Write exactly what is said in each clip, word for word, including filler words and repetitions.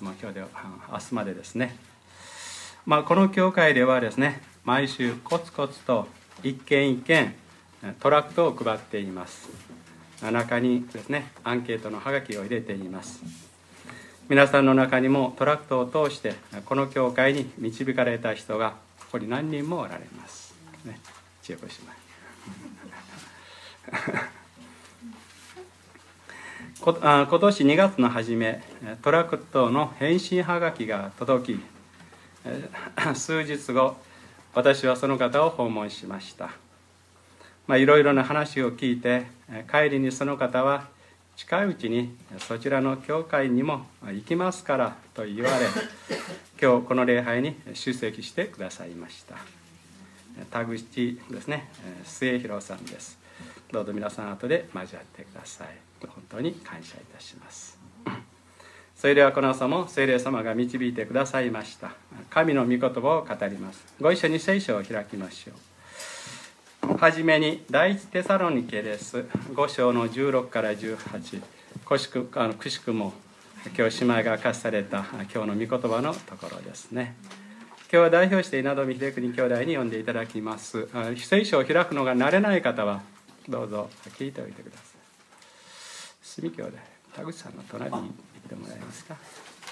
月も今日で明日までですね、まあ、この教会ではですね、毎週コツコツと一軒一軒トラクトを配っています。中にですね、アンケートのハガキを入れています。皆さんの中にもトラクトを通してこの教会に導かれた人がここに何人もおられます、ね、千恵子姉妹今年にがつの初め、トラクトの返信はがきが届き、数日後私はその方を訪問しました。まあ、いろいろな話を聞いて、帰りにその方は近いうちにそちらの教会にも行きますからと言われ、今日この礼拝に出席してくださいました。田口ですね、末広さんです。どうぞ皆さん後で交わってください。本当に感謝いたします。それではこの朝も聖霊様が導いてくださいました神の御言葉を語ります。ご一緒に聖書を開きましょう。はじめに第一テサロニケです。ご章のじゅうろくからじゅうはち、くしくあのくしくも今日姉妹が明かしされた今日の御言葉のところですね。今日は代表して稲富秀邦兄弟に読んでいただきます。聖書を開くのが慣れない方はどうぞ聞いておいてください。住兄弟、田口さんの隣に行ってもらえますか。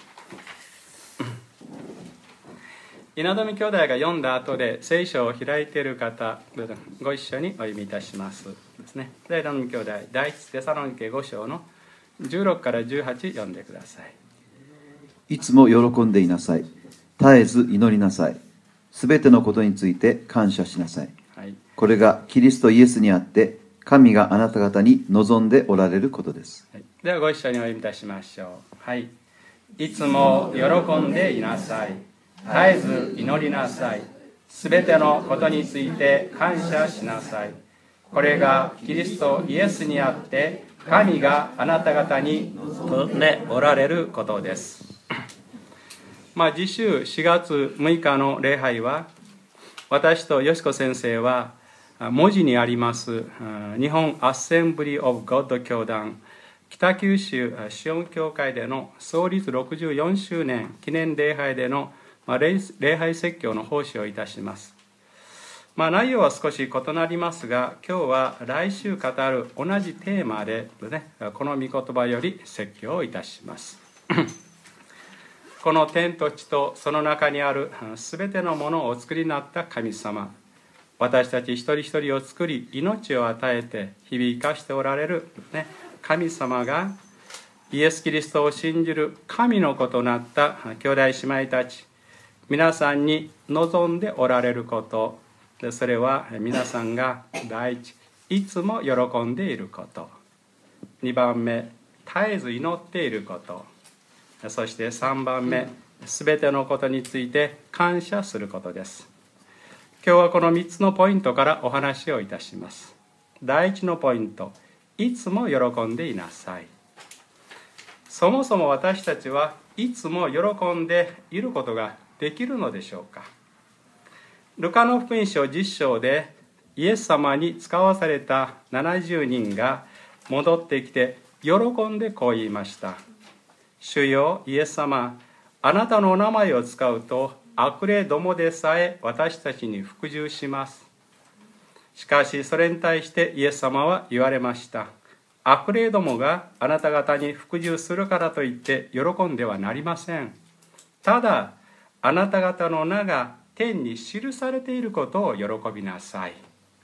稲富兄弟が読んだ後で聖書を開いている方、ご一緒にお読みいたしますですね。で、稲富兄弟、第一テサロニケご章のじゅうろくからじゅうはち読んでください。 いつも喜んでいなさい。絶えず祈りなさい。すべてのことについて感謝しなさい。はい、これがキリストイエスにあって神があなた方に望んでおられることです。 はい、ではご一緒にお読みいたしましょう。はい。いつも喜んでいなさい。絶えず祈りなさい。すべてのことについて感謝しなさい。これがキリストイエスにあって神があなた方に望んでおられることです。まあ、次週しがつむいかの礼拝は、私とよしこ先生は文字にあります日本アッセンブリー・オブ・ゴッド教団北九州シオン教会での創立ろくじゅうよんしゅうねん記念礼拝での礼拝説教の奉仕をいたします。まあ、内容は少し異なりますが、今日は来週語る同じテーマで、ね、この御言葉より説教をいたしますこの天と地とその中にあるすべてのものをお作りになった神様、私たち一人一人を作り命を与えて日々生かしておられる、ね、神様がイエス・キリストを信じる神の子となった兄弟姉妹たち皆さんに望んでおられることで、それは皆さんが第一いつも喜んでいること、にばんめ絶えず祈っていること、そしてさんばんめすべてのことについて感謝することです。今日はこのみっつのポイントからお話をいたします。第一のポイント、いつも喜んでいなさい。そもそも私たちはいつも喜んでいることができるのでしょうか。ルカの福音書じゅっ章でイエス様に使わされたななじゅうにんが戻ってきて喜んでこう言いました。主よイエス様、あなたのお名前を使うと悪霊どもでさえ私たちに服従します。しかしそれに対してイエス様は言われました。悪霊どもがあなた方に服従するからといって喜んではなりません。ただあなた方の名が天に記されていることを喜びなさい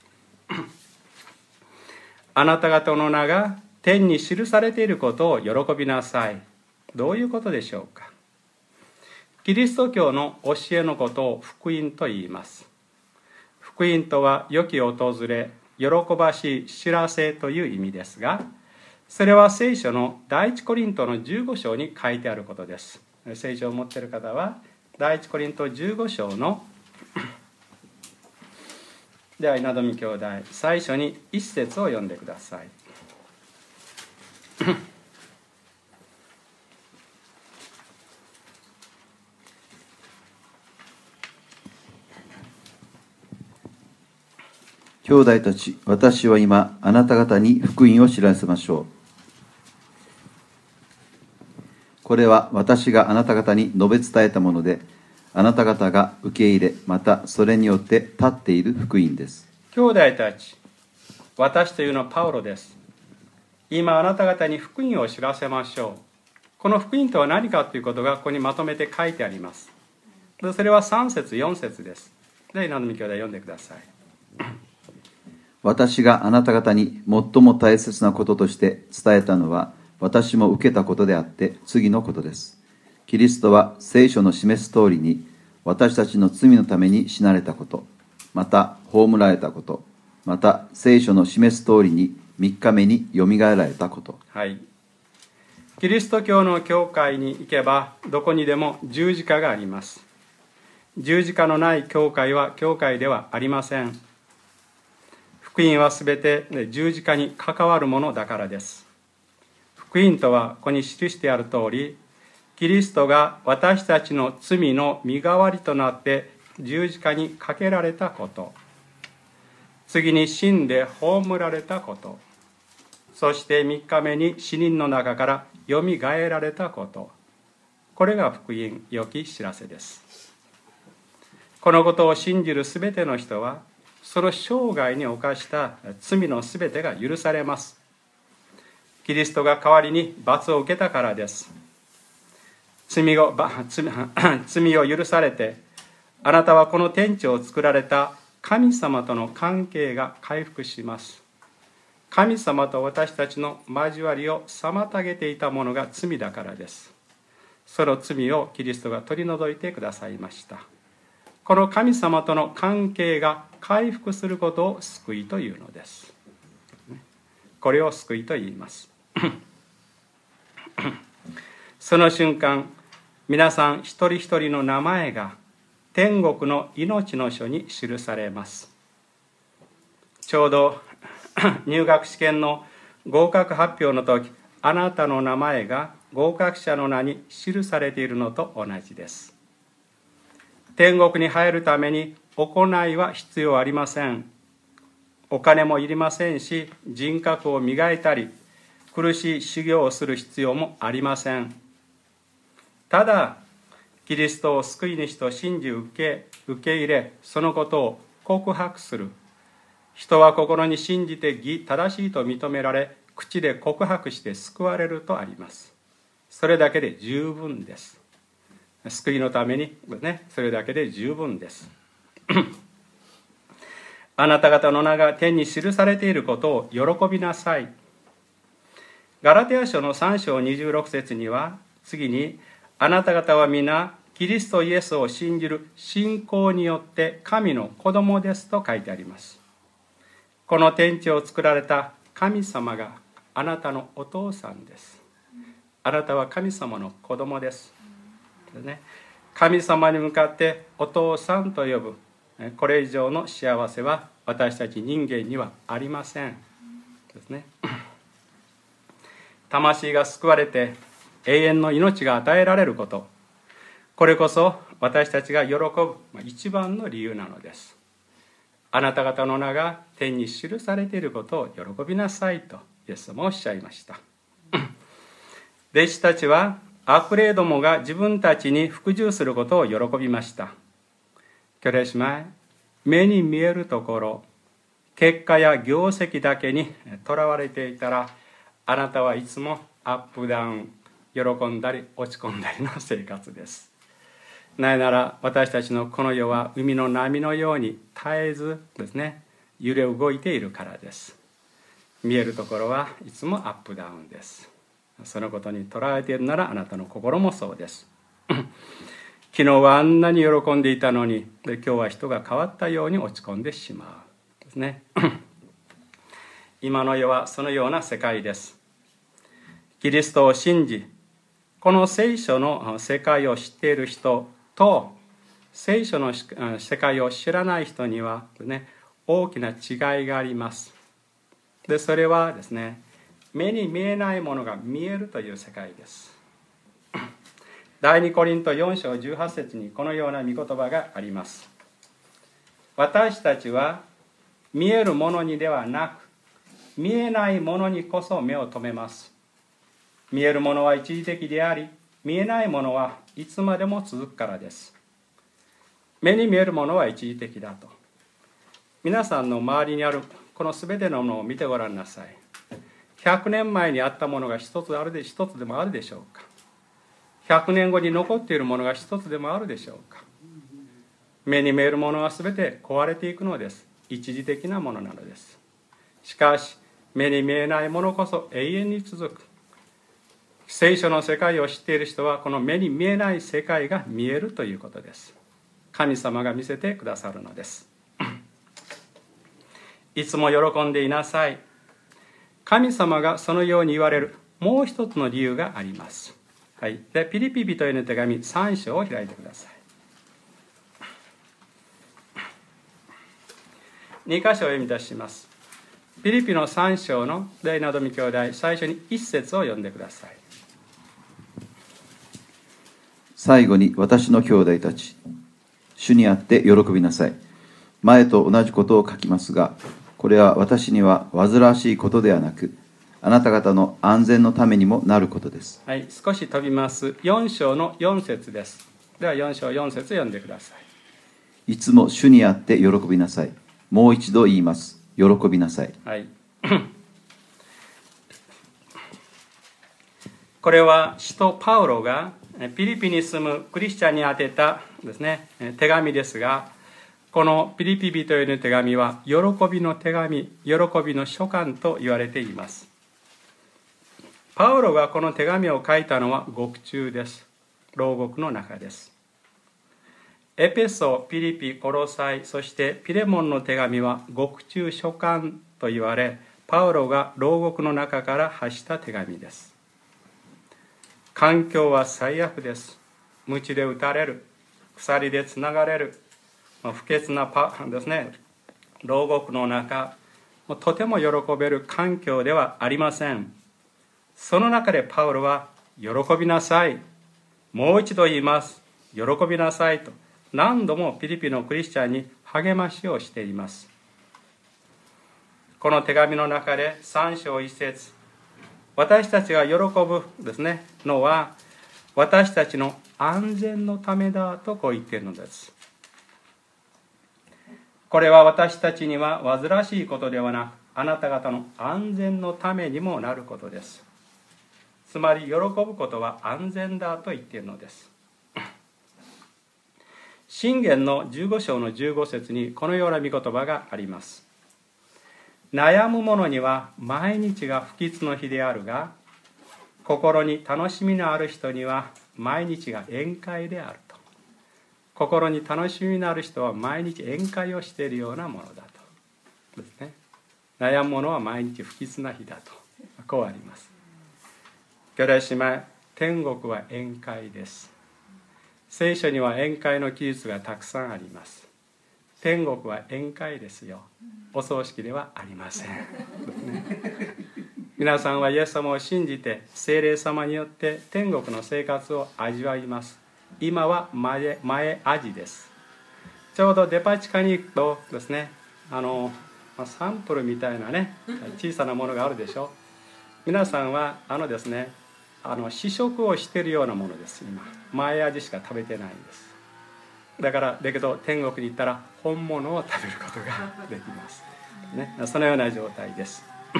あなた方の名が天に記されていることを喜びなさい。どういうことでしょうか。キリスト教の教えのことを福音と言います。福音とは良き訪れ、喜ばしい知らせという意味ですが、それは聖書の第一コリントのじゅうご章に書いてあることです。聖書を持っている方は第一コリントじゅうご章のでは稲富兄弟、最初に一節を読んでください兄弟たち、私は今あなた方に福音を知らせましょう。 これは私があなた方に述べ伝えたもので、あなた方が受け入れ、またそれによって立っている福音です。 兄弟たち、私というのはパウロです。今あなた方に福音を知らせましょう。この福音とは何かということがここにまとめて書いてあります。それはさん節よん節です。で、稲見兄弟読んでください。 私があなた方に最も大切なこととして伝えたのは、私も受けたことであって次のことです。キリストは聖書の示す通りに私たちの罪のために死なれたこと、また葬られたこと、また聖書の示す通りにみっかめによみがえられたこと。 はい。キリスト教の教会に行けばどこにでも十字架があります。十字架のない教会は教会ではありません。福音はすべて十字架に関わるものだからです。福音とはここに記してある通り、キリストが私たちの罪の身代わりとなって十字架にかけられたこと、次に死んで葬られたこと、そしてみっかめに死人の中からよみがえられたこと、これが福音、良き知らせです。このことを信じるすべての人は、その生涯に犯した罪のすべてが許されます。キリストが代わりに罰を受けたからです。罪を、罪を許されて、あなたはこの天地を作られた神様との関係が回復します。神様と私たちの交わりを妨げていたものが罪だからです。その罪をキリストが取り除いてくださいました。この神様との関係が回復することを救いというのです。これを救いと言います。その瞬間、皆さん一人一人の名前が天国の命の書に記されます。ちょうど入学試験の合格発表の時、あなたの名前が合格者の名に記されているのと同じです。天国に入るために行いは必要ありません。お金もいりませんし、人格を磨いたり苦しい修行をする必要もありません。ただキリストを救い主と信じ受け受け入れ、そのことを告白する。人は心に信じて義正しいと認められ、口で告白して救われるとあります。それだけで十分です。救いのために、ね、それだけで十分です。あなた方の名が天に記されていることを喜びなさい。ガラテヤ書のさん章にじゅうろく節には、次に、あなた方は皆キリストイエスを信じる信仰によって神の子供ですと書いてあります。この天地を作られた神様があなたのお父さんです。あなたは神様の子供です。神様に向かってお父さんと呼ぶ、これ以上の幸せは私たち人間にはありませんですね。魂が救われて永遠の命が与えられること、これこそ私たちが喜ぶ一番の理由なのです。あなた方の名が天に記されていることを喜びなさいとイエスもおっしゃいました。弟子たちは悪霊どもが自分たちに服従することを喜びました。兄弟姉妹、目に見えるところ、結果や業績だけにとらわれていたら、あなたはいつもアップダウン、喜んだり落ち込んだりの生活です。なぜなら私たちのこの世は海の波のように絶えずですね、揺れ動いているからです。見えるところはいつもアップダウンです。そのことにとらわれているならあなたの心もそうです。昨日はあんなに喜んでいたのに、で今日は人が変わったように落ち込んでしまうですね。今の世はそのような世界です。キリストを信じ、この聖書の世界を知っている人と聖書の世界を知らない人には、ね、大きな違いがあります。でそれはですね、目に見えないものが見えるという世界です。第二コリントよん章じゅうはち節にこのような御言葉があります。私たちは見えるものにではなく、見えないものにこそ目を留めます。見えるものは一時的であり、 見えないものはいつまでも続くからです。目に見えるものは一時的だと。皆さんの周りにあるこのすべてのものを見てごらんなさい。ひゃくねんまえにあったものが一つあるで一つでもあるでしょうか。ひゃくねんごに残っているものが一つでもあるでしょうか。目に見えるものはすべて壊れていくのです。一時的なものなのです。しかし目に見えないものこそ永遠に続く。聖書の世界を知っている人はこの目に見えない世界が見えるということです。神様が見せてくださるのです。いつも喜んでいなさい。神様がそのように言われるもう一つの理由があります。はい、でピリピ人への手紙さん章を開いてください。に箇所を読み出します。ピリピのさん章のレイナドミ兄弟、最初に一節を読んでください。 最後に私の兄弟たち、主にあって喜びなさい。前と同じことを書きますが、これは私には煩わしいことではなく、あなた方の安全のためにもなることです。 はい、少し飛びます。よん章のよん節です。ではよん章よん節読んでください。いつも主にあって喜びなさい。もう一度言います。喜びなさい。 はい。これは使徒パウロがピリピに住むクリスチャンに宛てたですね、手紙ですが、このピリピ人への手紙は喜びの手紙、喜びの書簡と言われています。パウロがこの手紙を書いたのは獄中です。牢獄の中です。エペソ、ピリピ、コロサイ、そしてピレモンの手紙は獄中書簡と言われ、パウロが牢獄の中から発した手紙です。環境は最悪です。鞭で打たれる、鎖でつながれる、不潔なパですね、牢獄の中、とても喜べる環境ではありません。その中でパウロは喜びなさい、もう一度言います、喜びなさいと何度もピリピのクリスチャンに励ましをしています。この手紙の中でさん章いち節、私たちが喜ぶですねのは私たちの安全のためだとこう言っているのです。これは私たちには煩わしいことではなく、あなた方の安全のためにもなることです。つまり喜ぶことは安全だと言っているのです。箴言のじゅうご章のじゅうご節にこのような御言葉があります。悩む者には毎日が不吉の日であるが、心に楽しみのある人には毎日が宴会であると。心に楽しみのある人は毎日宴会をしているようなものだとですね。悩む者は毎日不吉な日だと、こうあります。兄弟姉妹、天国は宴会です。聖書には宴会の記述がたくさんあります。天国は宴会ですよ。お葬式ではありません。皆さんはイエス様を信じて聖霊様によって天国の生活を味わいます。今は前前味です。ちょうどデパ地下に行くとですね、あのサンプルみたいなね小さなものがあるでしょ。皆さんはあのですね、あの試食をしているようなものです。今前味しか食べてないんです。だからだけど天国に行ったら本物を食べることができます、ね、そのような状態です。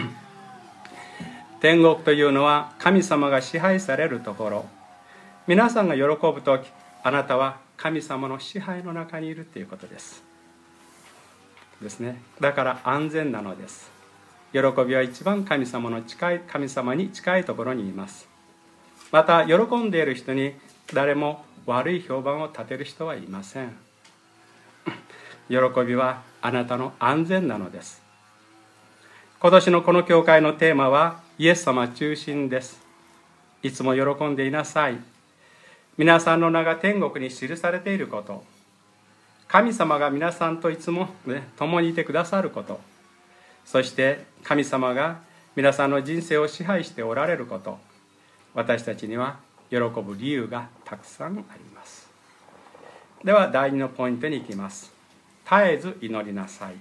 天国というのは神様が支配されるところ。皆さんが喜ぶとき、あなたは神様の支配の中にいるということですですね。だから安全なのです。喜びは一番神様の近い神様に近いところにいます。また喜んでいる人に誰も悪い評判を立てる人はいません。喜びはあなたの安全なのです。今年のこの教会のテーマはイエス様中心です。いつも喜んでいなさい。皆さんの名が天国に記されていること、神様が皆さんといつも、ね、共にいてくださること、そして神様が皆さんの人生を支配しておられること、私たちには喜ぶ理由がたくさんあります。では第二のポイントに行きます。絶えず祈りなさい。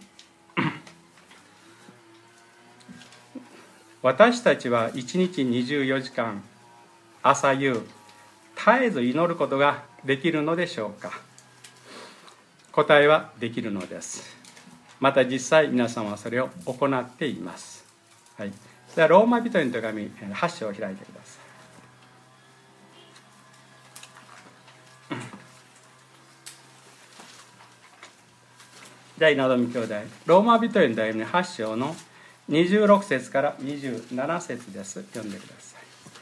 私たちはいちにちにじゅうよじかん朝夕絶絶えず祈ることができるのでしょうか。答えはできるのです。また実際皆さんはそれを行っています。はい、ではローマ人への手紙はち章を開いてください。じゃあ稲富兄弟、ローマ人への手紙はち章のにじゅうろく節からにじゅうなな節です。読んでくださ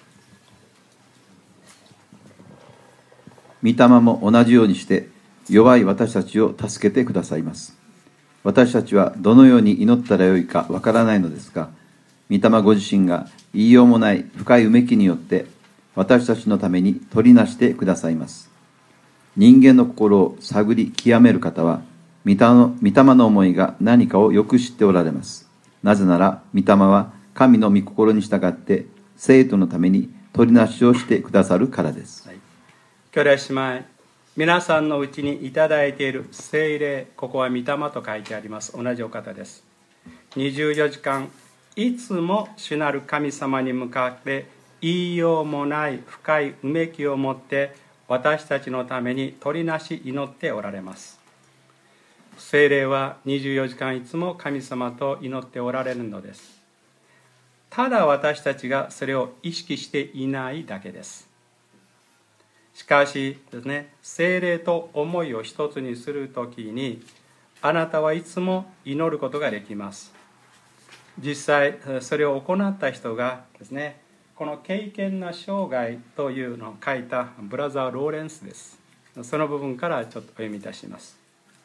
い。御霊も同じようにして弱い私たちを助けてくださいます。私たちはどのように祈ったらよいかわからないのですが、御霊ご自身が言いようもない深いうめきによって私たちのために取りなしてくださいます。人間の心を探り極める方は御霊の、御霊の思いが何かをよく知っておられます。なぜなら御霊は神の御心に従って生徒のために取りなしをしてくださるからです。はい、 兄弟姉妹、皆さんのうちにいただいている聖霊、ここは御霊と書いてあります。同じお方です。にじゅうよじかんいつも主なる神様に向かって言いようもない深いうめきを持って私たちのために取りなし祈っておられます。聖霊はにじゅうよじかんいつも神様と祈っておられるのです。ただ私たちがそれを意識していないだけです。しかしですね、聖霊と思いを一つにするときにあなたはいつも祈ることができます。実際それを行った人がですね、この敬虔な生涯というのを書いたブラザー・ローレンスです。その部分からちょっとお読みいたします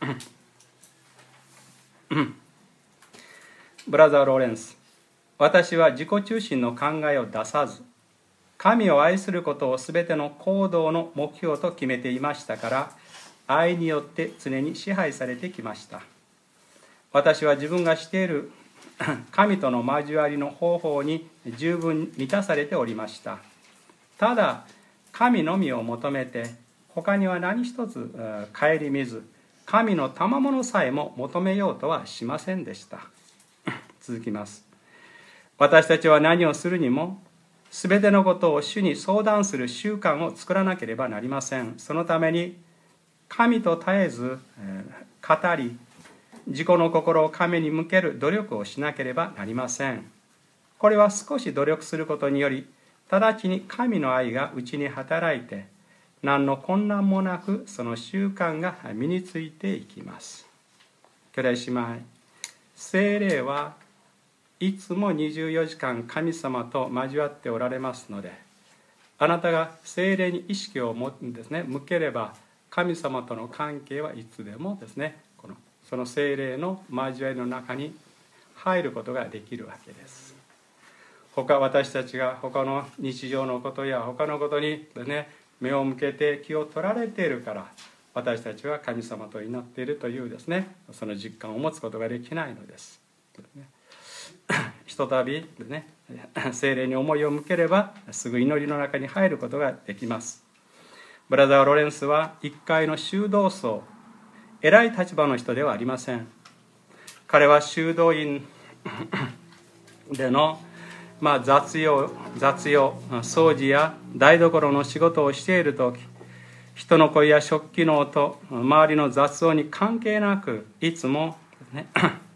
ブラザー・ローレンス、私は自己中心の考えを出さず、神を愛することを全ての行動の目標と決めていましたから、愛によって常に支配されてきました。私は自分がしている神との交わりの方法に十分満たされておりました。ただ、神のみを求めて、他には何一つ顧みず、神の賜物さえも求めようとはしませんでした続きます。私たちは何をするにもすべてのことを主に相談する習慣を作らなければなりません。そのために神と絶えず語り、自己の心を神に向ける努力をしなければなりません。これは少し努力することにより直ちに神の愛がうちに働いて、何の困難もなくその習慣が身についていきます。兄弟姉妹、聖霊はいつもにじゅうよじかん神様と交わっておられますので、あなたが聖霊に意識を持ってですね、向ければ神様との関係はいつでもですね、このその聖霊の交わりの中に入ることができるわけです。他私たちが他の日常のことや他のことにですね、目を向けて気を取られているから、私たちは神様と祈っているというですね、その実感を持つことができないのです。ひとたびですね、聖霊に思いを向ければすぐ祈りの中に入ることができます。ブラザー・ロレンスはいっかいの修道僧、偉い立場の人ではありません。彼は修道院でのまあ、雑用、雑用、掃除や台所の仕事をしているとき、人の声や食器の音、周りの雑音に関係なく、いつも、ね、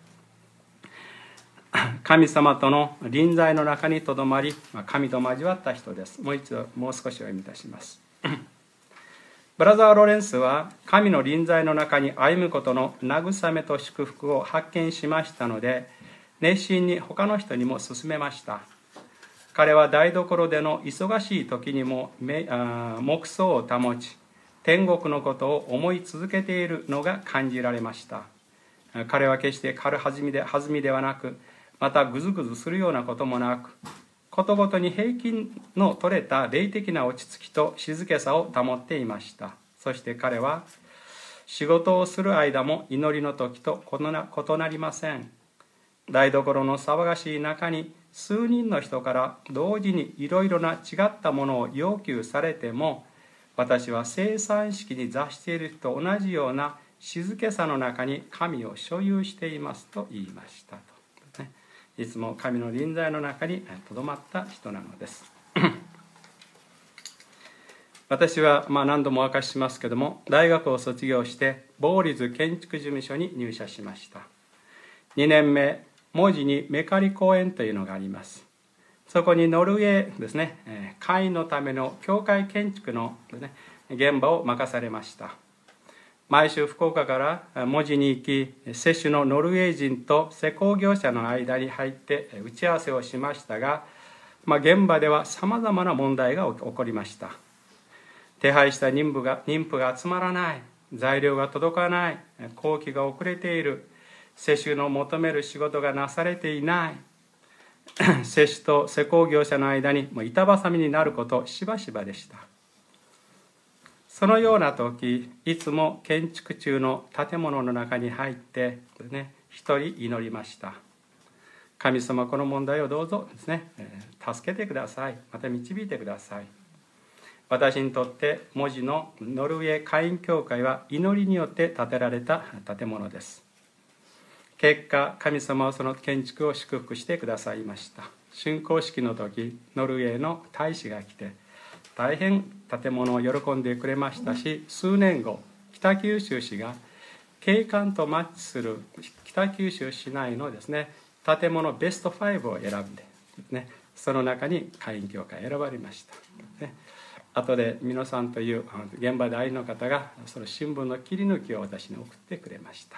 神様との臨在の中にとどまり、神と交わった人です。もう一度、もう少しお読みいたします。ブラザー・ロレンスは、神の臨在の中に歩むことの慰めと祝福を発見しましたので、熱心に他の人にも勧めました。彼は台所での忙しい時にも黙想を保ち、天国のことを思い続けているのが感じられました。彼は決して軽はずみで弾みではなく、またぐずぐずするようなこともなく、ことごとに平均の取れた霊的な落ち着きと静けさを保っていました。そして彼は仕事をする間も祈りの時と異なりません。台所の騒がしい中に数人の人から同時にいろいろな違ったものを要求されても、私は生産式に座している人と同じような静けさの中に神を所有していますと言いましたと。いつも神の臨在の中にとどまった人なのです私はまあ何度もお明かししますけども、大学を卒業してボーリズ建築事務所に入社しました。にねんめ、門司にメカリ公園というのがあります。そこにノルウェーですね、会員のための教会建築のですね、現場を任されました。毎週福岡から門司に行き、接種のノルウェー人と施工業者の間に入って打ち合わせをしましたが、まあ、現場ではさまざまな問題が起こりました。手配した妊婦が妊婦が集まらない、材料が届かない、工期が遅れている、施主の求める仕事がなされていない、施主と施工業者の間にもう板挟みになることしばしばでした。そのような時、いつも建築中の建物の中に入ってね、一人祈りました。神様、この問題をどうぞですね、助けてください。また導いてください。私にとって門司のノルウェー会員教会は祈りによって建てられた建物です。結果、神様はその建築を祝福してくださいました。竣工式の時、ノルウェーの大使が来て、大変建物を喜んでくれましたし、数年後、北九州市が景観とマッチする北九州市内のですね、建物ベストごを選んで、ね、その中に会員教会選ばれました。ね、後で皆さんという現場代理の方がその新聞の切り抜きを私に送ってくれました。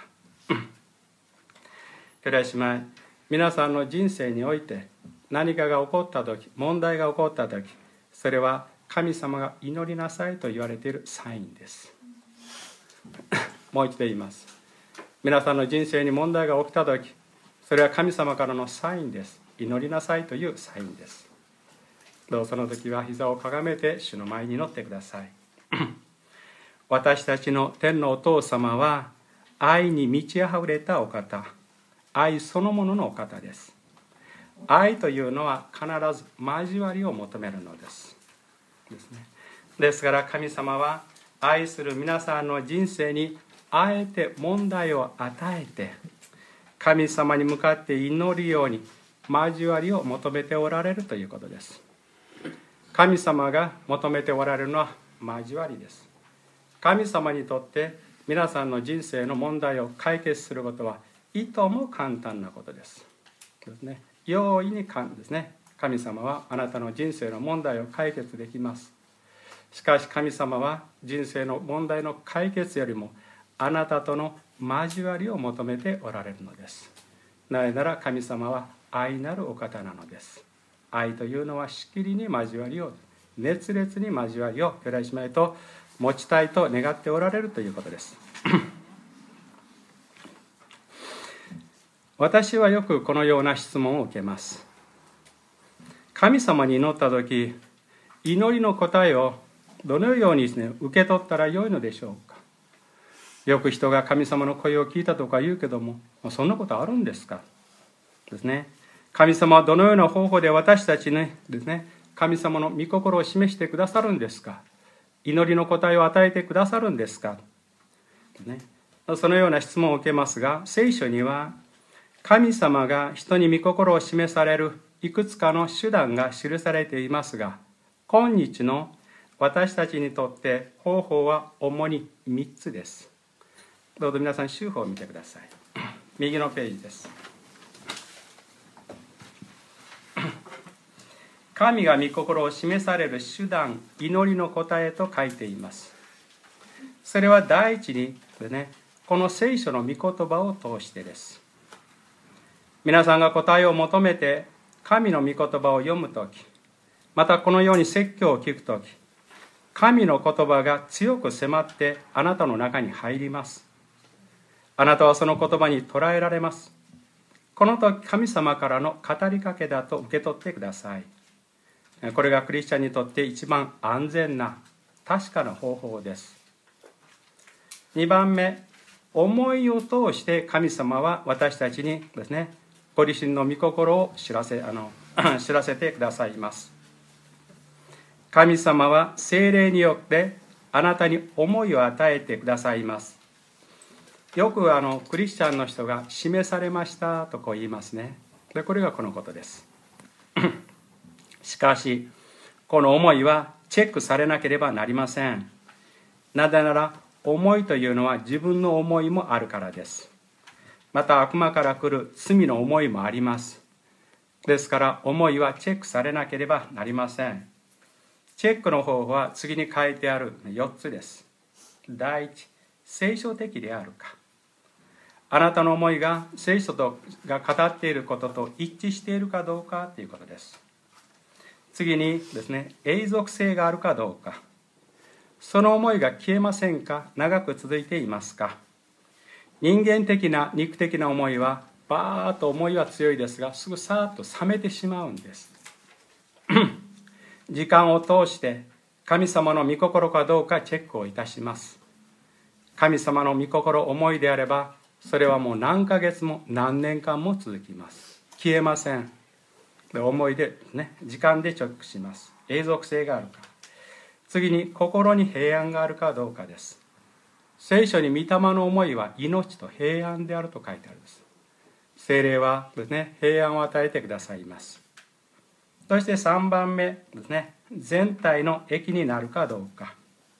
兄弟姉妹、皆さんの人生において何かが起こった時、問題が起こった時、それは神様が祈りなさいと言われているサインです。もう一度言います。皆さんの人生に問題が起きた時、それは神様からのサインです。祈りなさいというサインです。どうぞその時は膝をかがめて主の前に祈ってください。私たちの天のお父様は愛に満ち溢れたお方、愛そのもののお方です。愛というのは必ず交わりを求めるのですですね。ですから神様は愛する皆さんの人生にあえて問題を与えて、神様に向かって祈るように交わりを求めておられるということです。神様が求めておられるのは交わりです。神様にとって皆さんの人生の問題を解決することはいとも簡単なことです。ですね、容易に簡単ですね。神様はあなたの人生の問題を解決できます。しかし神様は人生の問題の解決よりもあなたとの交わりを求めておられるのです。なぜなら神様は愛なるお方なのです。愛というのはしきりに交わりを、熱烈に交わりを兄弟姉妹と持ちたいと願っておられるということです。私はよくこのような質問を受けます。神様に祈った時、祈りの答えをどのようにですね、受け取ったらよいのでしょうか。よく人が神様の声を聞いたとか言うけども、そんなことあるんですかですね。神様はどのような方法で私たちにですね、神様の御心を示してくださるんですか。祈りの答えを与えてくださるんですか、ね、そのような質問を受けますが、聖書には神様が人に御心を示されるいくつかの手段が記されていますが、今日の私たちにとって方法は主にみっつです。どうぞ皆さん手法を見てください。右のページです。神が御心を示される手段、祈りの答えと書いています。それは第一に、ね、この聖書の御言葉を通してです。皆さんが答えを求めて神の御言葉を読むとき、またこのように説教を聞くとき、神の言葉が強く迫ってあなたの中に入ります。あなたはその言葉に捉えられます。この時神様からの語りかけだと受け取ってください。これがクリスチャンにとって一番安全な確かな方法です。にばんめ、思いを通して神様は私たちにですね、ご自身の御心を知らせ、あの知らせてくださいます。神様は聖霊によってあなたに思いを与えてくださいます。よくあのクリスチャンの人が示されましたとこう言いますね。でこれがこのことです。しかしこの思いはチェックされなければなりません。なぜなら思いというのは自分の思いもあるからです。また悪魔から来る罪の思いもあります。ですから思いはチェックされなければなりません。チェックの方法は次に書いてあるよっつです。第一、聖書的であるか。あなたの思いが聖書が語っていることと一致しているかどうかということです。次にですね、永続性があるかどうか。その思いが消えませんか、長く続いていますか。人間的な肉的な思いはバーッと思いは強いですが、すぐさーっと冷めてしまうんです時間を通して神様の御心かどうかチェックをいたします。神様の御心思いであれば、それはもう何ヶ月も何年間も続きます。消えません。で思いでね、時間でチェックします。永続性があるか。次に心に平安があるかどうかです。聖書に御霊の思いは命と平安であると書いてあるんです。聖霊はですね、平安を与えてくださいます。そしてさんばんめですね、全体の益になるかどうか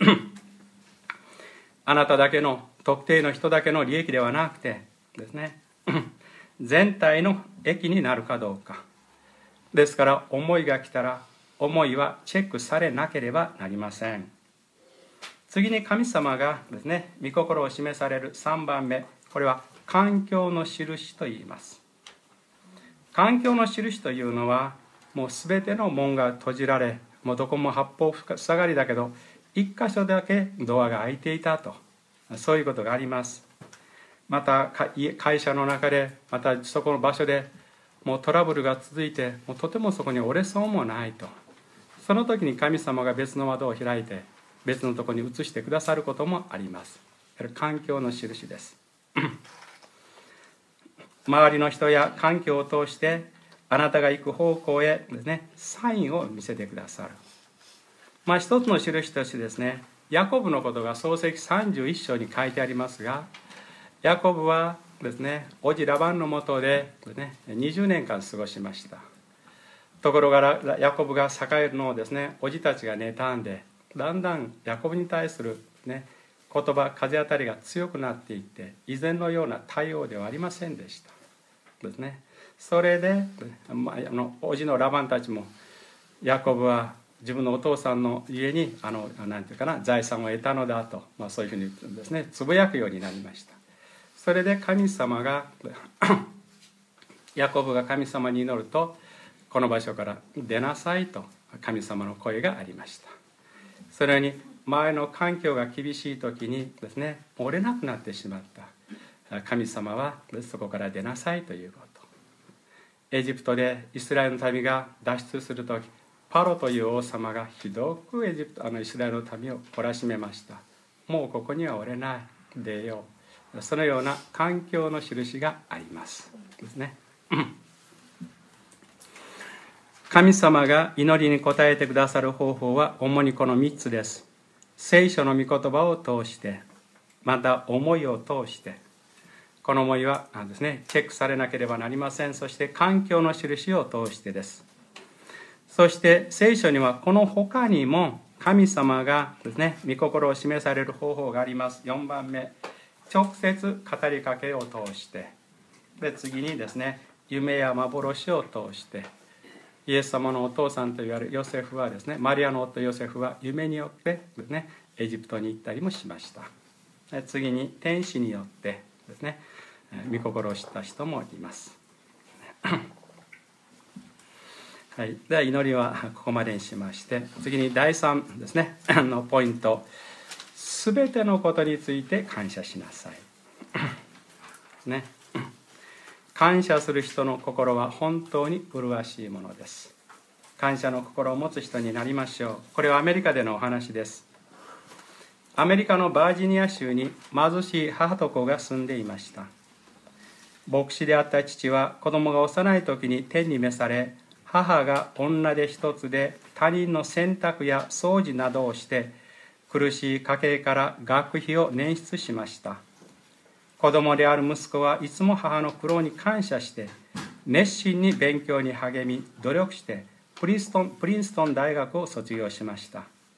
あなただけの特定の人だけの利益ではなくてですね全体の益になるかどうかですから、思いが来たら思いはチェックされなければなりません。次に神様がですね、御心を示されるさんばんめ、これは環境の印と言います。環境の印というのは、もうすべての門が閉じられ、もうどこも八方塞がりだけど一箇所だけドアが開いていたと、そういうことがあります。また会社の中で、またそこの場所でもうトラブルが続いて、もうとてもそこに折れそうもないと、その時に神様が別の窓を開いて別のところに移してくださることもあります。環境の印です周りの人や環境を通してあなたが行く方向へですね、サインを見せてくださる。まあ一つの印としてですね、ヤコブのことが創世記さんじゅういっ章に書いてありますが、ヤコブはですね、叔父ラバンのもとでですね、にじゅうねんかん過ごしました。ところがヤコブが栄えるのをですね、叔父たちが妬んで、だんだんヤコブに対する、ね、言葉風当たりが強くなっていって、以前のような対応ではありませんでしたですね。それであの叔父のラバンたちも、ヤコブは自分のお父さんの家にあのなんていうかな、財産を得たのだと、まあ、そういうふうにですね、つぶやくようになりました。それで神様がヤコブが神様に祈ると、この場所から出なさいと神様の声がありました。それに周りの環境が厳しい時にですね、折れなくなってしまった神様はそこから出なさいということ。エジプトでイスラエルの民が脱出する時、パロという王様がひどくエジプトあのイスラエルの民を懲らしめました。もうここには折れない、出よう。そのような環境の印がありますですね。神様が祈りに応えてくださる方法は主にこのみっつです。聖書の御言葉を通して、また思いを通して、この思いはですね、チェックされなければなりません。そして環境の印を通してです。そして聖書にはこの他にも神様がですね、御心を示される方法があります。よんばんめ、直接語りかけを通して、で次にですね、夢や幻を通して、イエス様のお父さんといわれるヨセフはですね、マリアの夫ヨセフは夢によってですね、エジプトに行ったりもしました。次に天使によってですね、御心を知った人もいますはい、では祈りはここまでにしまして、次にだいさんですねのポイント、すべてのことについて感謝しなさいね。感謝する人の心は本当に麗しいものです。感謝の心を持つ人になりましょう。これはアメリカでのお話です。アメリカのバージニア州に貧しい母と子が住んでいました。牧師であった父は子供が幼い時に天に召され、母が女手一つで他人の洗濯や掃除などをして苦しい家計から学費を捻出しました。子供である息子はいつも母の苦労に感謝して熱心に勉強に励み努力してプリンストン、プリンストン大学を卒業しました。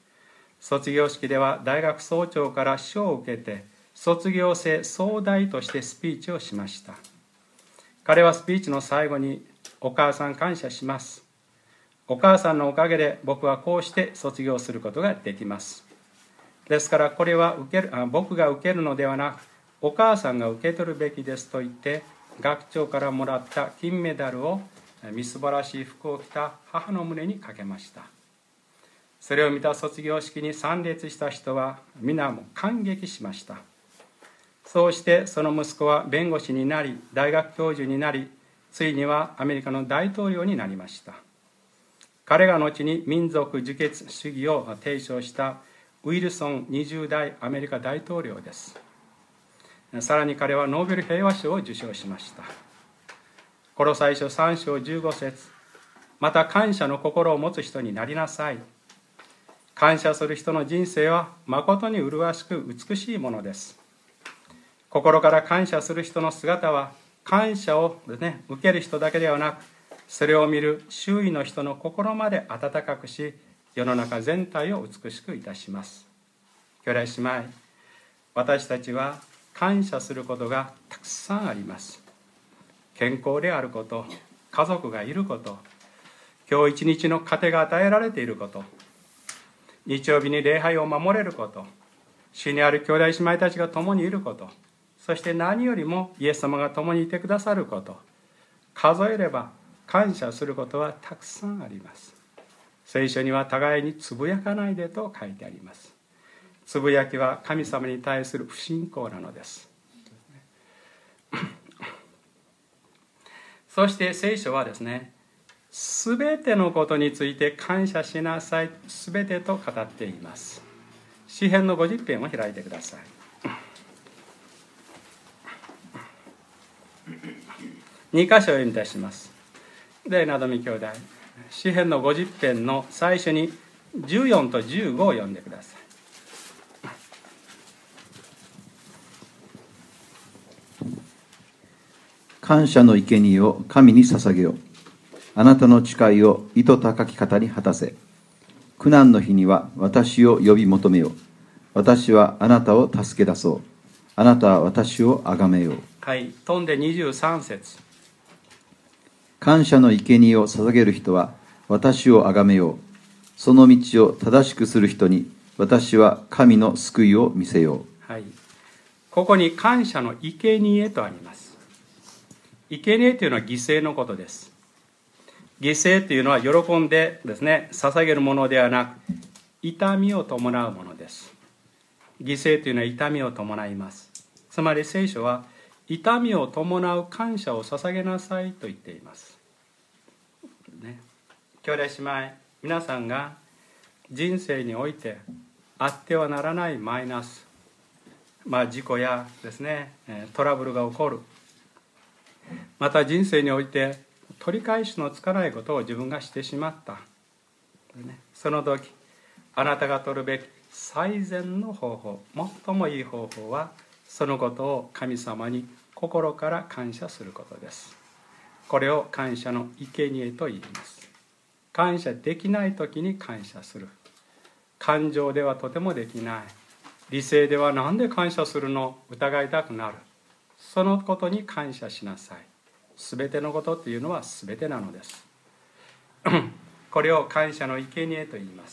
卒業式では大学総長から賞を受けて、卒業生総代としてスピーチをしました。彼はスピーチの最後に、お母さん感謝します。お母さんのおかげで僕はこうして卒業することができます。ですからこれは受ける、僕が受けるのではなく、お母さんが受け取るべきですと言って、学長からもらった金メダルをみすぼらしい服を着た母の胸にかけました。それを見た卒業式に参列した人は皆も感激しました。そうしてその息子は弁護士になり、大学教授になり、ついにはアメリカの大統領になりました。彼が後に民族自決主義を提唱したウィルソンにじゅう代アメリカ大統領です。さらに彼はノーベル平和賞を受賞しました。コロサイ書さん章じゅうご節、また感謝の心を持つ人になりなさい。感謝する人の人生は誠に麗しく美しいものです。心から感謝する人の姿は、感謝を、ね、受ける人だけではなく、それを見る周囲の人の心まで温かくし、世の中全体を美しくいたします。兄弟姉妹、私たちは感謝することがたくさんあります。健康であること、家族がいること、今日一日の糧が与えられていること、日曜日に礼拝を守れること、主にある兄弟姉妹たちが共にいること、そして何よりもイエス様が共にいてくださること、数えれば感謝することはたくさんあります。聖書には互いにつぶやかないでと書いてあります。つぶやきは神様に対する不信仰なのです。そして聖書はですね、すべてのことについて感謝しなさい、すべてと語っています。詩編のごじゅっ編を開いてください。に箇所を読み出します。で、などみ兄弟、詩編のごじゅっ編の最初にじゅうよんとじゅうごを読んでください。 感謝の生贄を神に捧げよう。あなたの誓いを意図高き方に果たせ。苦難の日には私を呼び求めよう。私はあなたを助け出そう。あなたは私をあがめよう。 はい、飛んでにじゅうさん節。 感謝の生贄を捧げる人は私をあがめよう。その道を正しくする人に私は神の救いを見せよう。 はい、ここに感謝の生贄とあります。生贄というのは犠牲のことです。犠牲というのは喜んでですね、捧げるものではなく、痛みを伴うものです。犠牲というのは痛みを伴います。つまり聖書は痛みを伴う感謝を捧げなさいと言っています、ね、兄弟姉妹、皆さんが人生においてあってはならないマイナス、まあ、事故やですね、トラブルが起こる、また人生において取り返しのつかないことを自分がしてしまった、ね、その時あなたが取るべき最善の方法、最もいい方法はそのことを神様に心から感謝することです。これを感謝の生贄と言います。感謝できない時に感謝する。感情ではとてもできない。理性ではなんで感謝するの？疑いたくなる。そのことに感謝しなさい。すべてのことというのはすべてなのです。これを感謝の生贄と言います。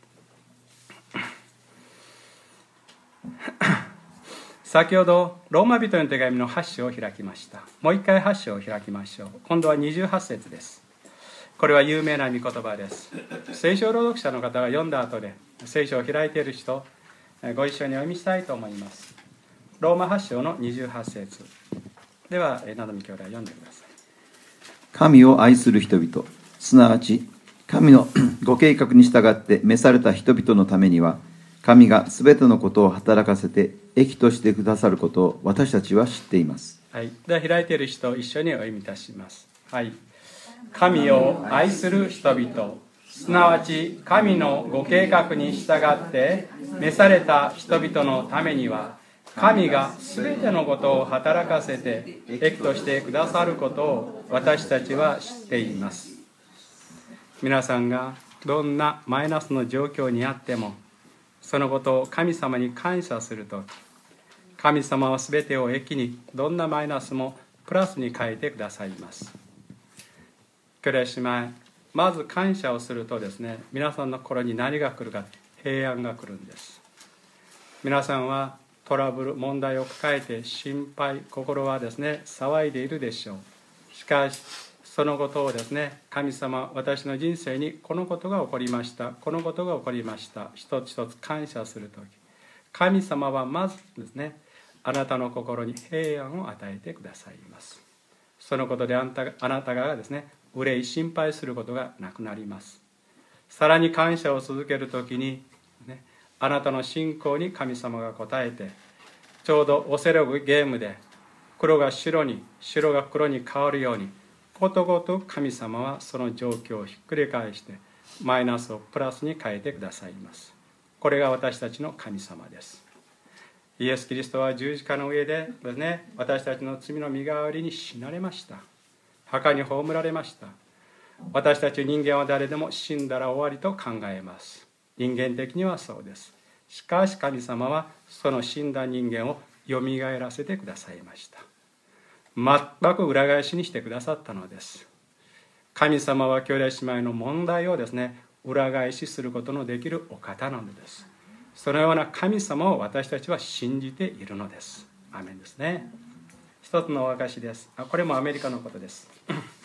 先ほどローマ人の手紙のはち章を開きました。もう一回はち章を開きましょう。今度はにじゅうはち節です。これは有名な御言葉です。聖書朗読者の方が読んだ後で聖書を開いている人、ご一緒にお読みしたいと思います。ローマはち章のにじゅうはち節では、などみ兄弟読んでください。 神を愛する人々、すなわち神のご計画に従って召された人々のためには、神がすべてのことを働かせて益としてくださることを私たちは知っています。 はい、では開いている人一緒にお読みいたします。はい、神を愛する人々、すなわち神のご計画に従って召された人々のためには、神がすべてのことを働かせて益としてくださることを私たちは知っています。皆さんがどんなマイナスの状況にあっても、 そのことを神様に感謝すると、神様はすべてを益に、どんなマイナスもプラスに変えてくださいます。兄弟姉妹、まず感謝をするとですね、皆さんの心に何が来るか、平安が来るんです。皆さんはトラブル、問題を抱えて心配、心はですね、騒いでいるでしょう。しかし、そのことをですね、神様、私の人生にこのことが起こりました、このことが起こりました、一つ一つ感謝するとき、神様はまずですね、あなたの心に平安を与えてくださいます。そのことであなたが、あなたがですね、憂い心配することがなくなります。さらに感謝を続けるときに、ね、あなたの信仰に神様が応えて、ちょうどオセロゲームで黒が白に、白が黒に変わるように、ことごと神様はその状況をひっくり返して、マイナスをプラスに変えてくださいます。これが私たちの神様です。イエス・キリストは十字架の上でですね、私たちの罪の身代わりに死なれました。墓に葬られました。私たち人間は誰でも死んだら終わりと考えます。人間的にはそうです。しかし神様はその死んだ人間をよみがえらせてくださいました。全く裏返しにしてくださったのです。神様は兄弟姉妹の問題をですね、裏返しすることのできるお方なのです。そのような神様を私たちは信じているのです。アメンですね。一つのお証です。これもアメリカのことです。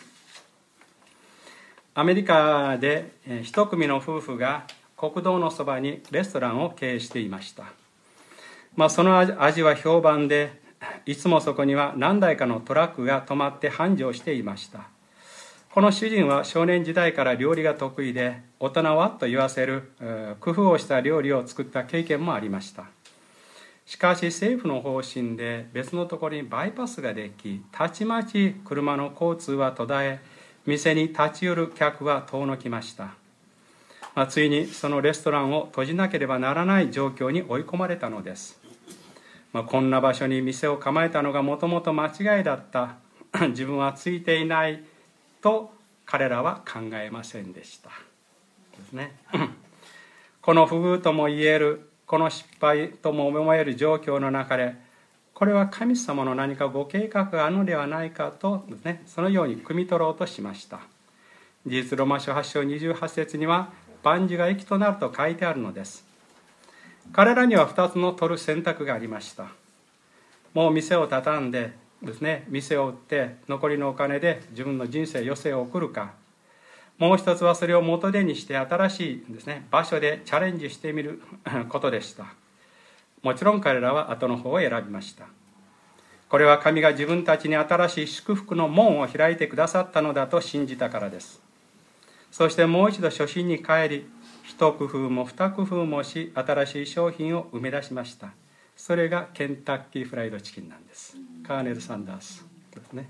アメリカで一組の夫婦が国道のそばにレストランを経営していました。まあ、その味は評判で、いつもそこには何台かのトラックが止まって繁盛していました。この主人は少年時代から料理が得意で、大人はと言わせる工夫をした料理を作った経験もありました。しかし政府の方針で別のところにバイパスができ、たちまち車の交通は途絶え、店に立ち寄る客は遠のきました。まあ、ついにそのレストランを閉じなければならない状況に追い込まれたのです。まあ、こんな場所に店を構えたのがもともと間違いだった。自分はついていないと彼らは考えませんでした。ですね。この不遇とも言える、この失敗とも思える状況の中で、これは神様の何かご計画があるのではないかとですね、そのように汲み取ろうとしました。事実ローマ書はち章にじゅうはち節には、万事が益となると書いてあるのです。彼らにはふたつの取る選択がありました。もう店を畳んでですね、店を売って残りのお金で自分の人生余生を送るか、もう一つはそれを元手にして新しいですね、場所でチャレンジしてみることでした。もちろん彼らは後の方を選びました。これは神が自分たちに新しい祝福の門を開いてくださったのだと信じたからです。そしてもう一度初心に帰り、一工夫も二工夫もし、新しい商品を生み出しました。それがケンタッキーフライドチキンなんです。カーネル・サンダースですね。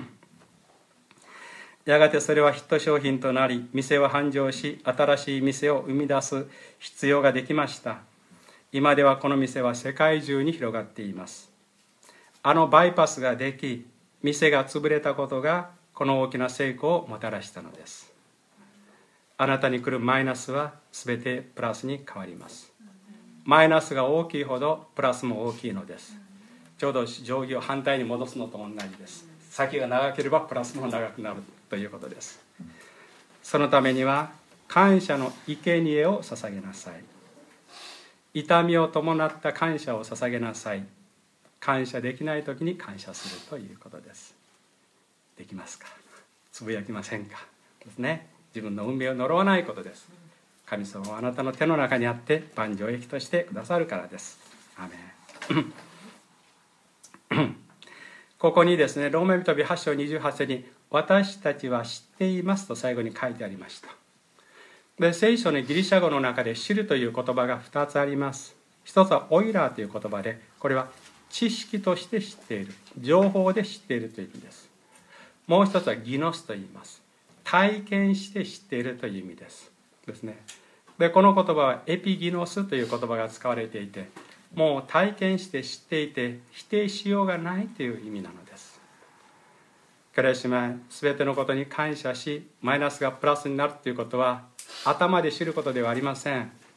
やがてそれはヒット商品となり、店は繁盛し、新しい店を生み出す必要ができました。今ではこの店は世界中に広がっています。あのバイパスができ、店が潰れたことがこの大きな成功をもたらしたのです。あなたに来るマイナスは全てプラスに変わります。マイナスが大きいほどプラスも大きいのです。ちょうど定規を反対に戻すのと同じです。先が長ければプラスも長くなるということです。そのためには感謝の生贄を捧げなさい。痛みを伴った感謝を捧げなさい。感謝できない時に感謝するということです。できますか？つぶやきませんか？ですね。自分の運命を呪わないことです。神様はあなたの手の中にあって万事を益としてくださるからです。アメン。ここにですね、ローマ人はち章にじゅうはち節に私たちは知っていますと最後に書いてありました。で、聖書のギリシャ語の中で知るという言葉がふたつあります。一つはオイラーという言葉で、これは知識として知っている、情報で知っているという意味です。もう一つはギノスと言います。体験して知っているという意味ですですね。で、この言葉はエピギノスという言葉が使われていて、もう体験して知っていて否定しようがないという意味なのです。兄弟姉妹、すべてのことに感謝し、マイナスがプラスになるということは頭で知ることではありません。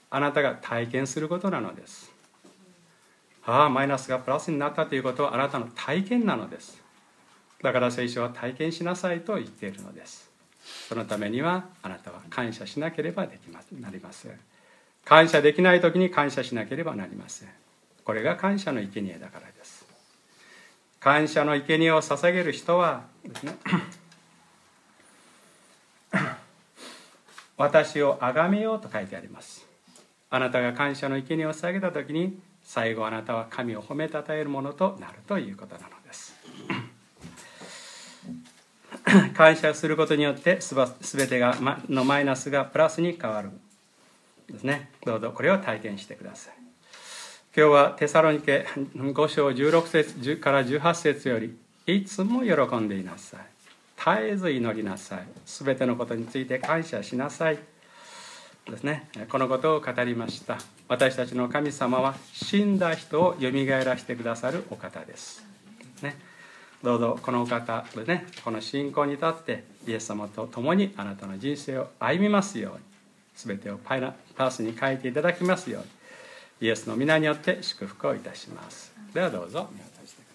あなたが体験することなのです。ああ、マイナスがプラスになったということはあなたの体験なのです。だから聖書は体験しなさいと言っているのです。そのためにはあなたは感謝しなければできまなりません。感謝できないときに感謝しなければなりません。これが感謝の生贄だからです。感謝の生贄を捧げる人はですね私を崇めようと書いてあります。あなたが感謝の生贄を捧げたときに、最後あなたは神を褒めたたえるものとなるということなのです。感謝することによってすべてがのマイナスがプラスに変わるですね。どうぞこれを体験してください。今日はテサロニケご章じゅうろく節からじゅうはち節より、いつも喜んでいなさい、絶えず祈りなさい、すべてのことについて感謝しなさいですね。このことを語りました。私たちの神様は死んだ人をよみがえらせてくださるお方ですね。どうぞこのお方でね、この信仰に立ってイエス様と共にあなたの人生を歩みますように、すべてをパースに書いていただきますように、イエスの皆によって祝福をいたします。ではどうぞ。